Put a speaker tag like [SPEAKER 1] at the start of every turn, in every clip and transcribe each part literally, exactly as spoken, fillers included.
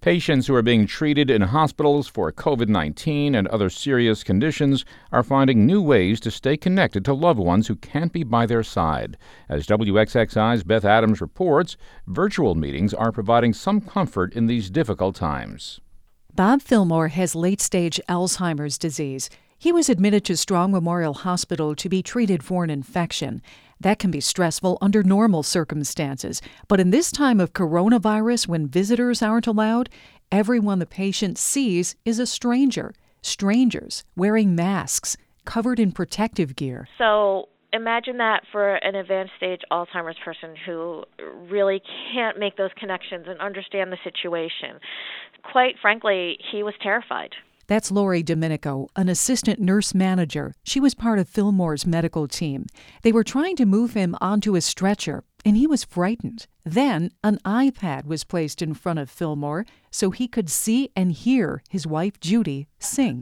[SPEAKER 1] Patients who are being treated in hospitals for covid nineteen and other serious conditions are finding new ways to stay connected to loved ones who can't be by their side. As W X X I's Beth Adams reports, virtual meetings are providing some comfort in these difficult times.
[SPEAKER 2] Bob Fillmore has late-stage Alzheimer's disease. He was admitted to Strong Memorial Hospital to be treated for an infection. That can be stressful under normal circumstances. But in this time of coronavirus, when visitors aren't allowed, everyone the patient sees is a stranger. Strangers wearing masks, covered in protective gear.
[SPEAKER 3] So imagine that for an advanced stage Alzheimer's person who really can't make those connections and understand the situation. Quite frankly, he was terrified.
[SPEAKER 2] That's Lori Domenico, an assistant nurse manager. She was part of Fillmore's medical team. They were trying to move him onto a stretcher, and he was frightened. Then an iPad was placed in front of Fillmore so he could see and hear his wife Judy sing.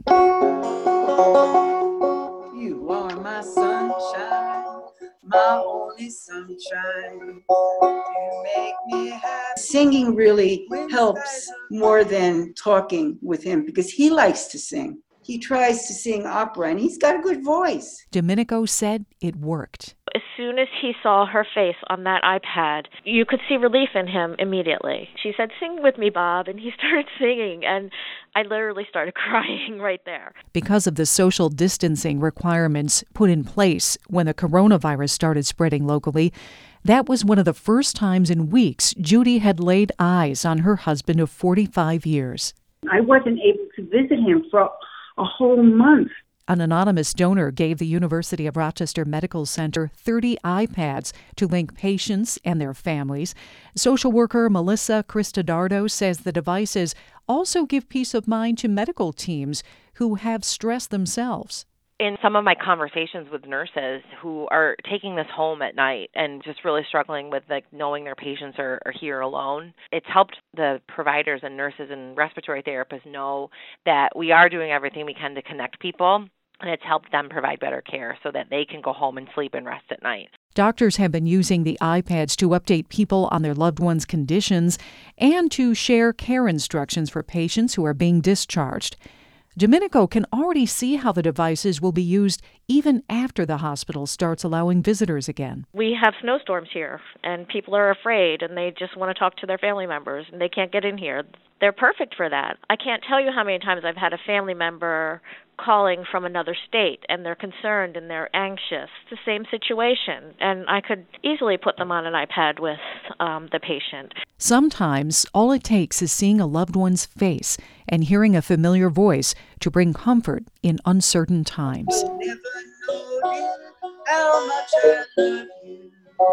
[SPEAKER 4] You are my sunshine, my only sunshine. You make me happy. Singing really helps more than talking with him because he likes to sing. He tries to sing opera and he's got a good voice.
[SPEAKER 2] Domenico said it worked.
[SPEAKER 3] As soon as he saw her face on that iPad, you could see relief in him immediately. She said, "Sing with me, Bob," and he started singing, and I literally started crying right there.
[SPEAKER 2] Because of the social distancing requirements put in place when the coronavirus started spreading locally, that was one of the first times in weeks Judy had laid eyes on her husband of forty-five years.
[SPEAKER 5] I wasn't able to visit him for a whole month.
[SPEAKER 2] An anonymous donor gave the University of Rochester Medical Center thirty iPads to link patients and their families. Social worker Melissa Cristodardo says the devices also give peace of mind to medical teams who have stress themselves.
[SPEAKER 6] In some of my conversations with nurses who are taking this home at night and just really struggling with like knowing their patients are, are here alone, it's helped the providers and nurses and respiratory therapists know that we are doing everything we can to connect people, and it's helped them provide better care so that they can go home and sleep and rest at night.
[SPEAKER 2] Doctors have been using the iPads to update people on their loved ones' conditions and to share care instructions for patients who are being discharged. Domenico can already see how the devices will be used even after the hospital starts allowing visitors again.
[SPEAKER 3] We have snowstorms here, and people are afraid, and they just want to talk to their family members, and they can't get in here. They're perfect for that. I can't tell you how many times I've had a family member calling from another state, and they're concerned and they're anxious. It's the same situation, and I could easily put them on an iPad with um, the patient.
[SPEAKER 2] Sometimes all it takes is seeing a loved one's face and hearing a familiar voice to bring comfort in uncertain times.
[SPEAKER 4] Never know how much I love you.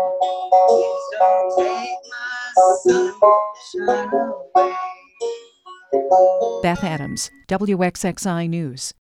[SPEAKER 4] Please don't take my sunshine away.
[SPEAKER 2] Beth Adams, W X X I News.